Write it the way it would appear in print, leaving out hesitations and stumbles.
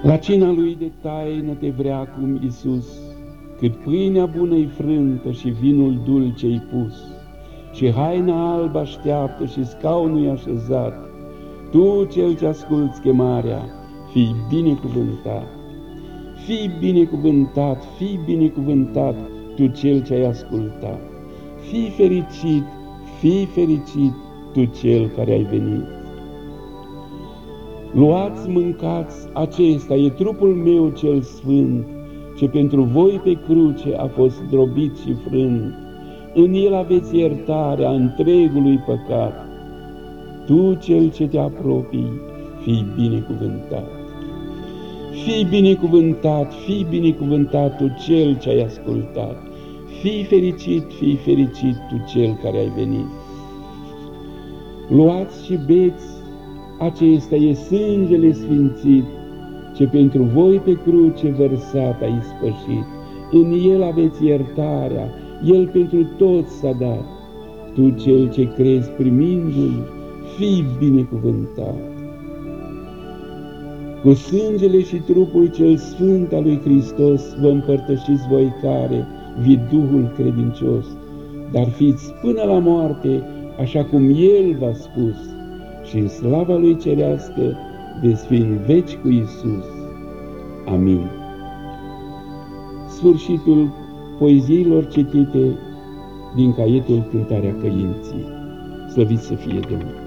La cina lui de taină te vrea acum Iisus, cât pâinea bună-i frântă și vinul dulce-i pus, și haina albă așteaptă și scaunul-i așezat. Tu, cel ce asculți chemarea, fii binecuvântat. Fii binecuvântat, fii binecuvântat, tu cel ce ai ascultat. Fii fericit, tu cel care ai venit. Luați, mâncați, acesta e trupul meu cel sfânt, ce pentru voi pe cruce a fost zdrobit și frânt. În el aveți iertarea întregului păcat. Tu, cel ce te apropii, fii binecuvântat. Fii binecuvântat, tu cel ce ai ascultat. Fii fericit, tu cel care ai venit. Luați și beți, acesta e sângele sfințit, ce pentru voi pe cruce vărsat a ispășit. În el aveți iertarea, el pentru toți s-a dat. Tu, cel ce crezi primindu-l, fii binecuvântat. Cu sângele și trupul cel sfânt al lui Hristos vă împărtășiți voi care vi Duhul credincios, dar fiți până la moarte, așa cum El v-a spus, și în slava Lui cerească veți fi în veci cu Iisus. Amin. Sfârșitul poeziilor citite din caietul Cântarea Căinții. Slăvit să fie Domnul!